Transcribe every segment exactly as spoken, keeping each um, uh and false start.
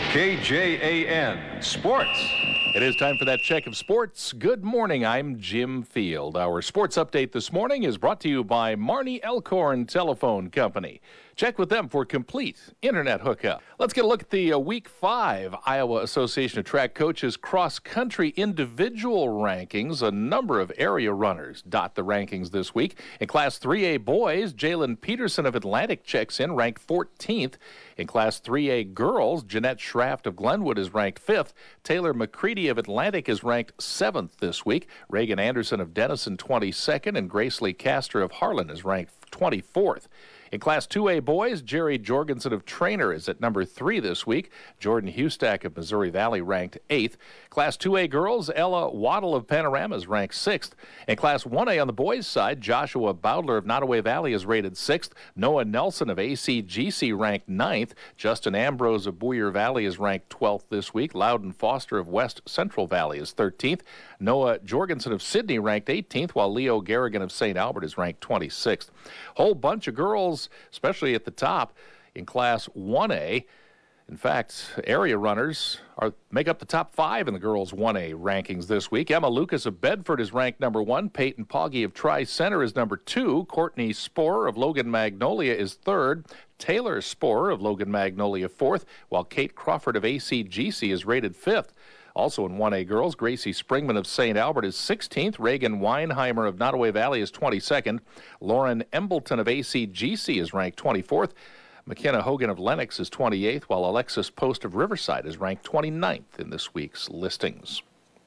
K J A N Sports. It is time for that check of sports. Good morning. I'm Jim Field. Our sports update this morning is brought to you by Marnie Elkhorn Telephone Company. Check with them for complete internet hookup. Let's get a look at the uh, Week five Iowa Association of Track Coaches cross-country individual rankings. A number of area runners dot the rankings this week. In Class three A boys, Jalen Peterson of Atlantic checks in, ranked fourteenth. In Class three A girls, Jeanette Schraft of Glenwood is ranked fifth. Taylor McCready of Atlantic is ranked seventh this week. Reagan Anderson of Denison twenty-second, and Grace Lee Castor of Harlan is ranked twenty-fourth. In Class two A boys, Jerry Jorgensen of Trainer is at number three this week. Jordan Hustack of Missouri Valley ranked eighth. Class two A girls, Ella Waddle of Panorama is ranked sixth. In Class one A on the boys' side, Joshua Bowdler of Nottoway Valley is rated sixth. Noah Nelson of A C G C ranked ninth. Justin Ambrose of Boyer Valley is ranked twelfth this week. Loudon Foster of West Central Valley is thirteenth. Noah Jorgensen of Sydney ranked eighteenth, while Leo Garrigan of Saint Albert is ranked twenty-sixth. Whole bunch of girls, especially at the top in Class one A. In fact, area runners are make up the top five in the girls' one A rankings this week. Emma Lucas of Bedford is ranked number one. Peyton Pogge of Tri-Center is number two. Courtney Sporer of Logan Magnolia is third. Taylor Sporer of Logan Magnolia fourth, while Kate Crawford of A C G C is rated fifth. Also in one A girls, Gracie Springman of Saint Albert is sixteenth. Reagan Weinheimer of Nottoway Valley is twenty-second. Lauren Embleton of A C G C is ranked twenty-fourth. McKenna Hogan of Lennox is twenty-eighth, while Alexis Post of Riverside is ranked twenty-ninth in this week's listings.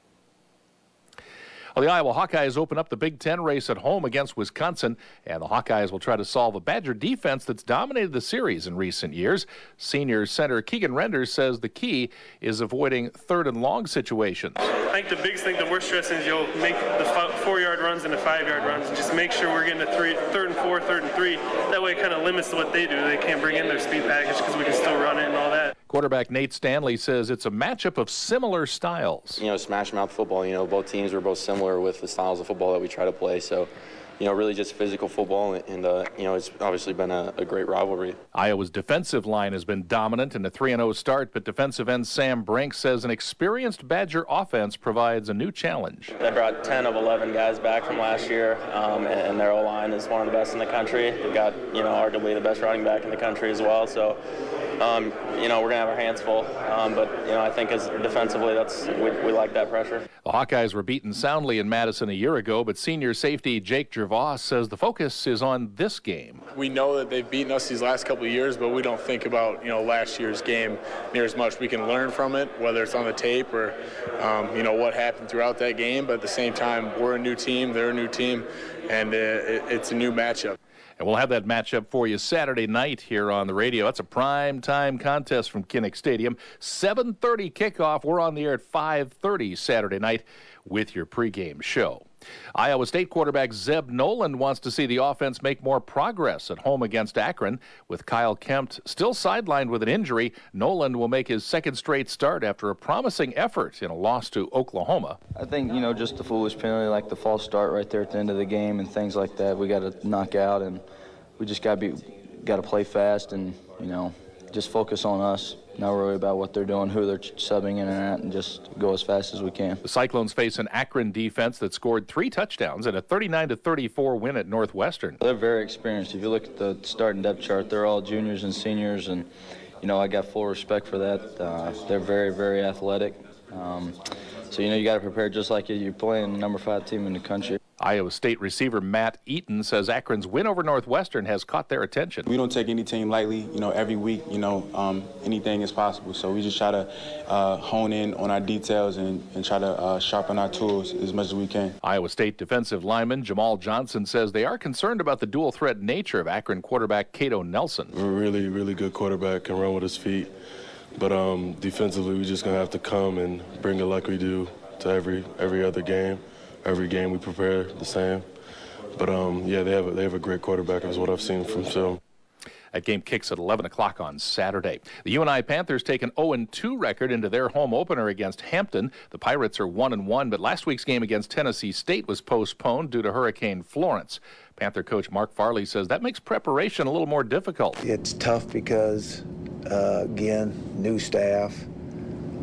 Well, the Iowa Hawkeyes open up the Big Ten race at home against Wisconsin, and the Hawkeyes will try to solve a Badger defense that's dominated the series in recent years. Senior center Keegan Renders says the key is avoiding third and long situations. I think the biggest thing that we're stressing is you'll make the four-yard runs and the five-yard runs, and just make sure we're getting a three, third and four, third and three. That way it kind of limits what they do. They can't bring in their speed package because we can still run it and all that. Quarterback Nate Stanley says it's a matchup of similar styles. You know, smash mouth football, you know, both teams were both similar with the styles of football that we try to play. So, you know, really just physical football, and, uh, you know, it's obviously been a, a great rivalry. Iowa's defensive line has been dominant in a three and oh start, but defensive end Sam Brink says an experienced Badger offense provides a new challenge. They brought ten of eleven guys back from last year, um, and their O-line is one of the best in the country. They've got, you know, arguably the best running back in the country as well. So, um, you know, we're going to have our hands full. Um, but, you know, I think as defensively, that's we, we like that pressure. The Hawkeyes were beaten soundly in Madison a year ago, but senior safety Jake Gervais says the focus is on this game. We know that they've beaten us these last couple of years, but we don't think about, you know, last year's game near as much. We can learn from it, whether it's on the tape or, um, you know, what happened throughout that game. But at the same time, we're a new team, they're a new team, and uh, it, it's a new matchup. And we'll have that matchup for you Saturday night here on the radio. That's a prime time contest from Kinnick Stadium. seven thirty kickoff. We're on the air at five thirty Saturday night with your pregame show. Iowa State quarterback Zeb Noland wants to see the offense make more progress at home against Akron. With Kyle Kempt still sidelined with an injury, Noland will make his second straight start after a promising effort in a loss to Oklahoma. I think, you know, just the foolish penalty, like the false start right there at the end of the game and things like that, we got to knock out, and we just got to be, got to play fast and, you know, just focus on us. Not worry about what they're doing, who they're subbing in and at, and just go as fast as we can. The Cyclones face an Akron defense that scored three touchdowns in a thirty-nine to thirty-four win at Northwestern. They're very experienced. If you look at the starting depth chart, they're all juniors and seniors, and, you know, I got full respect for that. Uh, they're very, very athletic. Um, so, you know, you got to prepare just like you're playing the number five team in the country. Iowa State receiver Matt Eaton says Akron's win over Northwestern has caught their attention. We don't take any team lightly. You know, every week, you know, um, anything is possible. So we just try to uh, hone in on our details and, and try to uh, sharpen our tools as much as we can. Iowa State defensive lineman Jamal Johnson says they are concerned about the dual threat nature of Akron quarterback Cato Nelson. We're a really, really good quarterback, can run with his feet. But um, defensively, we're just going to have to come and bring it like we do to every every other game. Every game we prepare the same. But, um, yeah, they have, a, they have a great quarterback is what I've seen from them. That game kicks at eleven o'clock on Saturday. The U N I Panthers take an oh and two record into their home opener against Hampton. The Pirates are one and one, but last week's game against Tennessee State was postponed due to Hurricane Florence. Panther coach Mark Farley says that makes preparation a little more difficult. It's tough because, uh, again, new staff.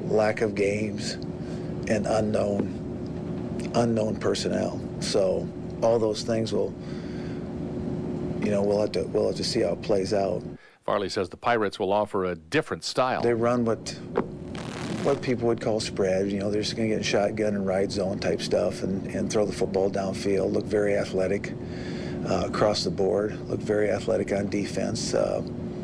lack of games, and unknown unknown personnel. So all those things will, you know, we'll have to we'll have to see how it plays out. Farley says the Pirates will offer a different style. They run what what people would call spread. You know, they're just going to get in shotgun and ride zone type stuff and, and throw the football downfield, look very athletic uh, across the board, look very athletic on defense. Uh,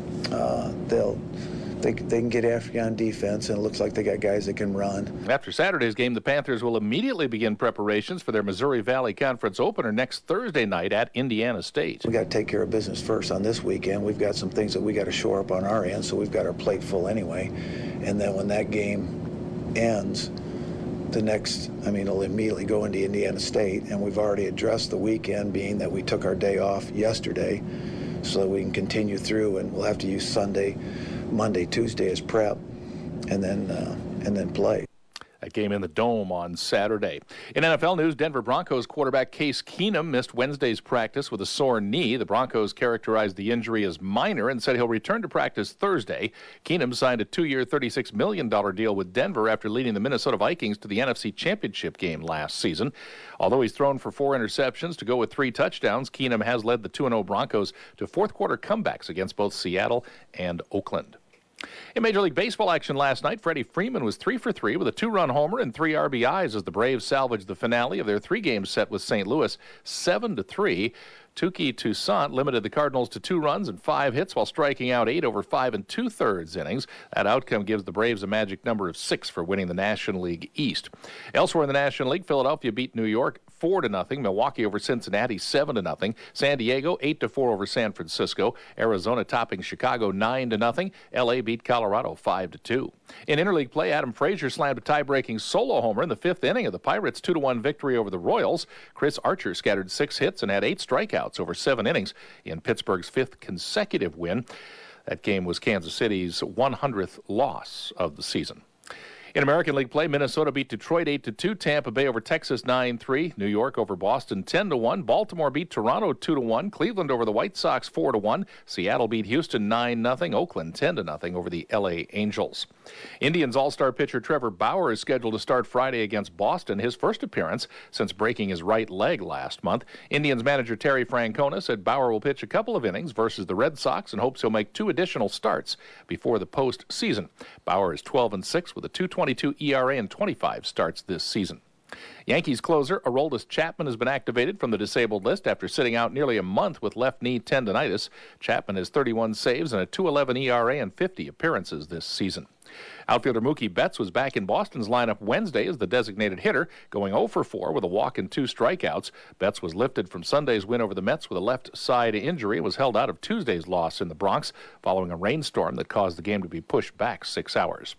uh, they'll They, they can get after you on defense, and it looks like they got guys that can run. After Saturday's game, the Panthers will immediately begin preparations for their Missouri Valley Conference opener next Thursday night at Indiana State. We got to take care of business first on this weekend. We've got some things that we got to shore up on our end, so we've got our plate full anyway. And then when that game ends, the next, I mean, it'll immediately go into Indiana State, and we've already addressed the weekend, being that we took our day off yesterday so that we can continue through, and we'll have to use Sunday, Monday, Tuesday as prep, and then uh, and then play. That game in the Dome on Saturday. In N F L news, Denver Broncos quarterback Case Keenum missed Wednesday's practice with a sore knee. The Broncos characterized the injury as minor and said he'll return to practice Thursday. Keenum signed a two-year, thirty-six million dollars deal with Denver after leading the Minnesota Vikings to the N F C Championship game last season. Although he's thrown for four interceptions to go with three touchdowns, Keenum has led the two and oh Broncos to fourth-quarter comebacks against both Seattle and Oakland. In Major League Baseball action last night, Freddie Freeman was three for three with a two-run homer and three R B Is as the Braves salvaged the finale of their three-game set with Saint Louis, seven to three. Touki Toussaint limited the Cardinals to two runs and five hits while striking out eight over five and two-thirds innings. That outcome gives the Braves a magic number of six for winning the National League East. Elsewhere in the National League, Philadelphia beat New York four to nothing. Milwaukee over Cincinnati seven to nothing. San Diego eight to four over San Francisco. Arizona topping Chicago nine to nothing. L A beat Colorado five to two. In interleague play, Adam Frazier slammed a tie-breaking solo homer in the fifth inning of the Pirates' two to one victory over the Royals. Chris Archer scattered six hits and had eight strikeouts over seven innings in Pittsburgh's fifth consecutive win. That game was Kansas City's one hundredth loss of the season. In American League play, Minnesota beat Detroit eight to two, Tampa Bay over Texas nine three, New York over Boston ten to one, Baltimore beat Toronto two to one, Cleveland over the White Sox four to one, Seattle beat Houston nine nothing, Oakland ten to nothing over the L A Angels. Indians All-Star pitcher Trevor Bauer is scheduled to start Friday against Boston, his first appearance since breaking his right leg last month. Indians manager Terry Francona said Bauer will pitch a couple of innings versus the Red Sox and hopes he'll make two additional starts before the postseason. Bauer is twelve and six with a two twenty-two E R A and twenty-five starts this season. Yankees closer Aroldis Chapman has been activated from the disabled list after sitting out nearly a month with left knee tendonitis. Chapman has thirty-one saves and a two eleven E R A and fifty appearances this season. Outfielder Mookie Betts was back in Boston's lineup Wednesday as the designated hitter, going oh for four with a walk and two strikeouts. Betts was lifted from Sunday's win over the Mets with a left side injury and was held out of Tuesday's loss in the Bronx following a rainstorm that caused the game to be pushed back six hours.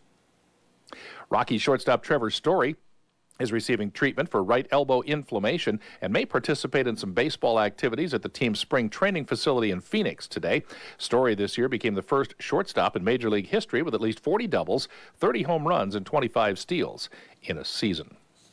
Rocky shortstop Trevor Story is receiving treatment for right elbow inflammation and may participate in some baseball activities at the team's spring training facility in Phoenix today. Story this year became the first shortstop in Major League history with at least forty doubles, thirty home runs, and twenty-five steals in a season.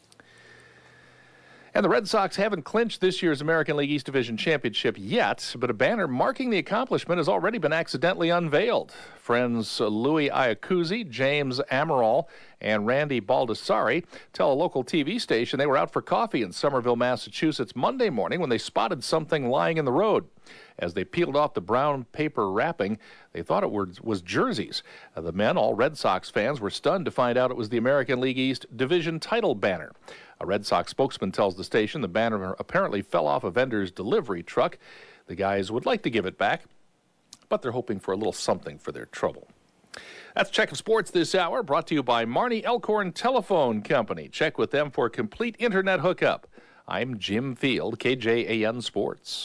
And the Red Sox haven't clinched this year's American League East Division Championship yet, but a banner marking the accomplishment has already been accidentally unveiled. Friends Louis Iacuzzi, James Amaral, and Randy Baldassari tell a local T V station they were out for coffee in Somerville, Massachusetts Monday morning when they spotted something lying in the road. As they peeled off the brown paper wrapping, they thought it was jerseys. Uh, the men, all Red Sox fans, were stunned to find out it was the American League East Division title banner. A Red Sox spokesman tells the station the banner apparently fell off a vendor's delivery truck. The guys would like to give it back, but they're hoping for a little something for their trouble. That's Check of Sports this hour, brought to you by Marnie Elkhorn Telephone Company. Check with them for a complete internet hookup. I'm Jim Field, K J A N Sports.